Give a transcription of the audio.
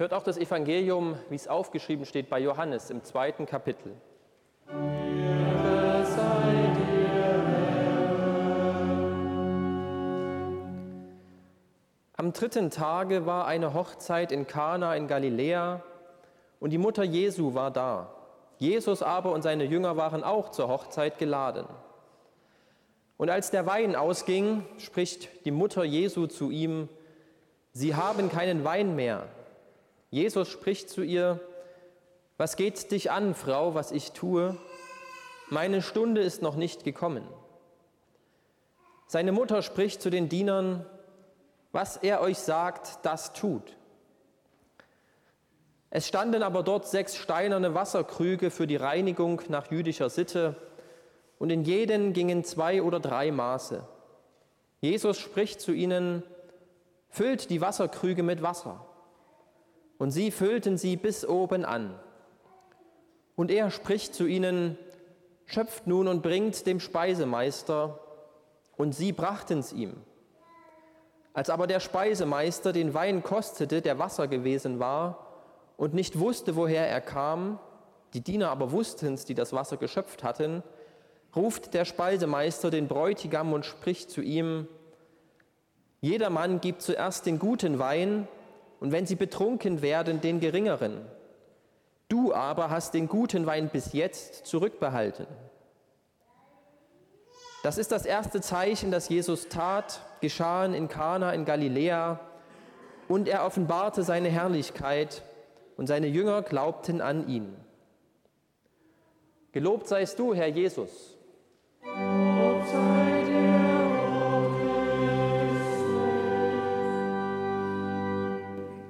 Hört auch das Evangelium, wie es aufgeschrieben steht bei Johannes im 2. Kapitel. Ehre sei dir, Herr. Am 3. Tage war eine Hochzeit in Kana in Galiläa und die Mutter Jesu war da. Jesus aber und seine Jünger waren auch zur Hochzeit geladen. Und als der Wein ausging, spricht die Mutter Jesu zu ihm: Sie haben keinen Wein mehr. Jesus spricht zu ihr: Was geht dich an, Frau, was ich tue? Meine Stunde ist noch nicht gekommen. Seine Mutter spricht zu den Dienern: Was er euch sagt, das tut. Es standen aber dort 6 steinerne Wasserkrüge für die Reinigung nach jüdischer Sitte, und in jeden gingen 2 oder 3 Maße. Jesus spricht zu ihnen: Füllt die Wasserkrüge mit Wasser. Und sie füllten sie bis oben an. Und er spricht zu ihnen: Schöpft nun und bringt dem Speisemeister. Und sie brachten's ihm. Als aber der Speisemeister den Wein kostete, der Wasser gewesen war, und nicht wusste, woher er kam, die Diener aber wussten's, die das Wasser geschöpft hatten, ruft der Speisemeister den Bräutigam und spricht zu ihm: Jedermann gibt zuerst den guten Wein, und wenn sie betrunken werden, den geringeren. Du aber hast den guten Wein bis jetzt zurückbehalten. Das ist das erste Zeichen, das Jesus tat, geschahen in Kana in Galiläa, und er offenbarte seine Herrlichkeit, und seine Jünger glaubten an ihn. Gelobt seist du, Herr Jesus. Lob sei